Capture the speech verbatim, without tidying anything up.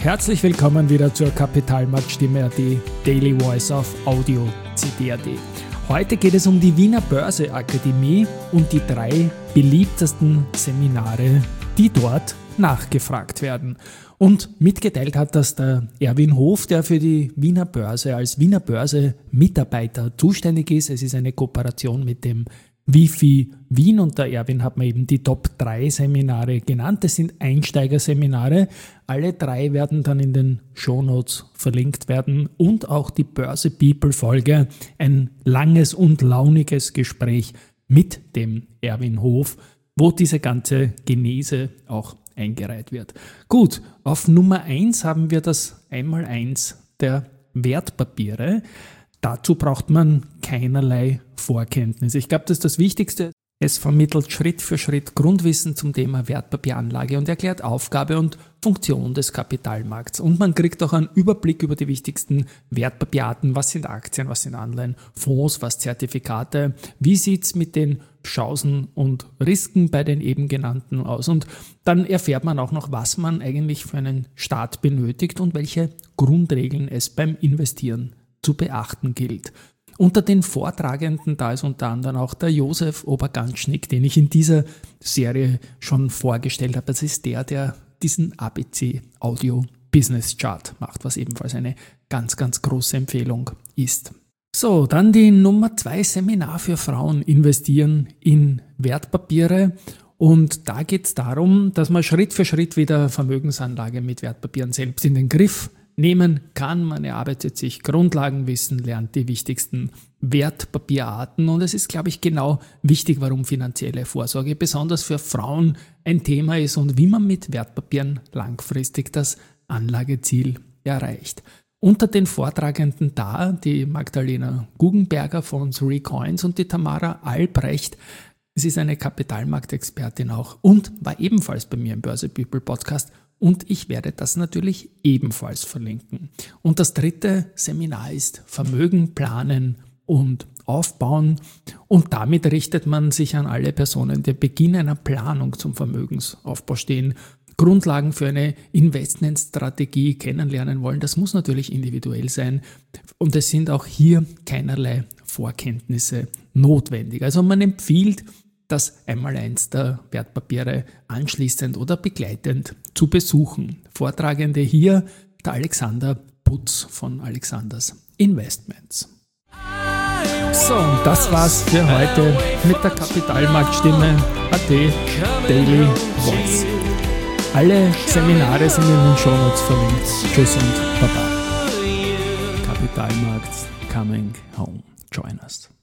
herzlich willkommen wieder zur Kapitalmarktstimme Punkt at, Daily Voice of Audio C D Punkt at. Heute geht es um die Wiener Börse-Akademie und die drei beliebtesten Seminare, die dort nachgefragt werden. Und mitgeteilt hat das der Erwin Hof, der für die Wiener Börse als Wiener Börse-Mitarbeiter zuständig ist. Es ist eine Kooperation mit dem Wifi Wien und der Erwin hat mir eben die Top drei Seminare genannt. Das sind Einsteigerseminare. Alle drei werden dann in den Shownotes verlinkt werden und auch die Börse People Folge, ein langes und launiges Gespräch mit dem Erwin Hof, wo diese ganze Genese auch eingereiht wird. Gut, auf Nummer eins haben wir das Einmaleins der Wertpapiere. Dazu braucht man keinerlei Vorkenntnis. Ich glaube, das ist das Wichtigste. Es vermittelt Schritt für Schritt Grundwissen zum Thema Wertpapieranlage und erklärt Aufgabe und Funktion des Kapitalmarkts. Und man kriegt auch einen Überblick über die wichtigsten Wertpapierarten. Was sind Aktien, was sind Anleihen, Fonds, was Zertifikate? Wie sieht es mit den Chancen und Risiken bei den eben genannten aus? Und dann erfährt man auch noch, was man eigentlich für einen Start benötigt und welche Grundregeln es beim Investieren zu beachten gilt. Unter den Vortragenden, da ist unter anderem auch der Josef Oberganschnick, den ich in dieser Serie schon vorgestellt habe. Das ist der, der diesen A B C Audio Business Chart macht, was ebenfalls eine ganz, ganz große Empfehlung ist. So, dann die Nummer zwei, Seminar für Frauen, investieren in Wertpapiere. Und da geht es darum, dass man Schritt für Schritt wieder Vermögensanlage mit Wertpapieren selbst in den Griff nehmen kann. Man erarbeitet sich Grundlagenwissen, lernt die wichtigsten Wertpapierarten und es ist, glaube ich, genau wichtig, warum finanzielle Vorsorge besonders für Frauen ein Thema ist und wie man mit Wertpapieren langfristig das Anlageziel erreicht. Unter den Vortragenden da die Magdalena Guggenberger von Three Coins und die Tamara Albrecht. Es ist eine Kapitalmarktexpertin auch und war ebenfalls bei mir im Börse People Podcast. Und ich werde das natürlich ebenfalls verlinken. Und das dritte Seminar ist Vermögen planen und aufbauen. Und damit richtet man sich an alle Personen, die Beginn einer Planung zum Vermögensaufbau stehen, Grundlagen für eine Investmentstrategie kennenlernen wollen. Das muss natürlich individuell sein. Und es sind auch hier keinerlei Vorkenntnisse notwendig. Also man empfiehlt, das Einmaleins der Wertpapiere anschließend oder begleitend zu besuchen. Vortragende hier der Alexander Putz von Alexanders Investments. So, und das war's für heute mit der Kapitalmarktstimme Punkt at Daily Voice. Alle Seminare sind in den Shownotes verlinkt. Tschüss und Baba. Kapitalmarkt coming home. Join us.